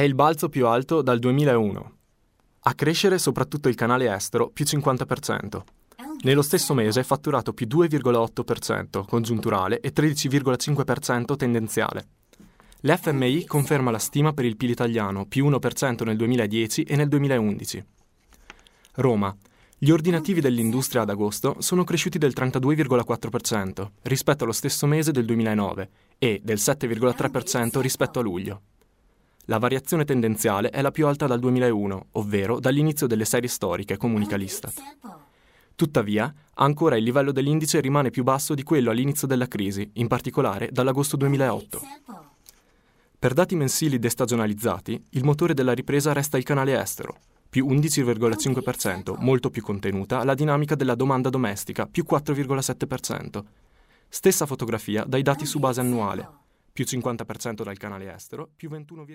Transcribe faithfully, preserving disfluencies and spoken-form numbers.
il balzo più alto dal duemilauno. A crescere soprattutto il canale estero, più cinquanta per cento. Nello stesso mese fatturato più due virgola otto per cento congiunturale e tredici virgola cinque per cento tendenziale. L'F M I conferma la stima per il P I L italiano, più uno per cento nel duemiladieci e nel duemilaundici. Roma. Gli ordinativi dell'industria ad agosto sono cresciuti del trentadue virgola quattro per cento rispetto allo stesso mese del duemilanove e del sette virgola tre per cento rispetto a luglio. La variazione tendenziale è la più alta dal duemilauno, ovvero dall'inizio delle serie storiche, comunica l'Istat. Tuttavia, ancora il livello dell'indice rimane più basso di quello all'inizio della crisi, in particolare dall'agosto duemilaotto. Per dati mensili destagionalizzati, il motore della ripresa resta il canale estero, più undici virgola cinque per cento, molto più contenuta la dinamica della domanda domestica, più quattro virgola sette per cento. Stessa fotografia dai dati su base annuale, più cinquanta per cento dal canale estero, più ventuno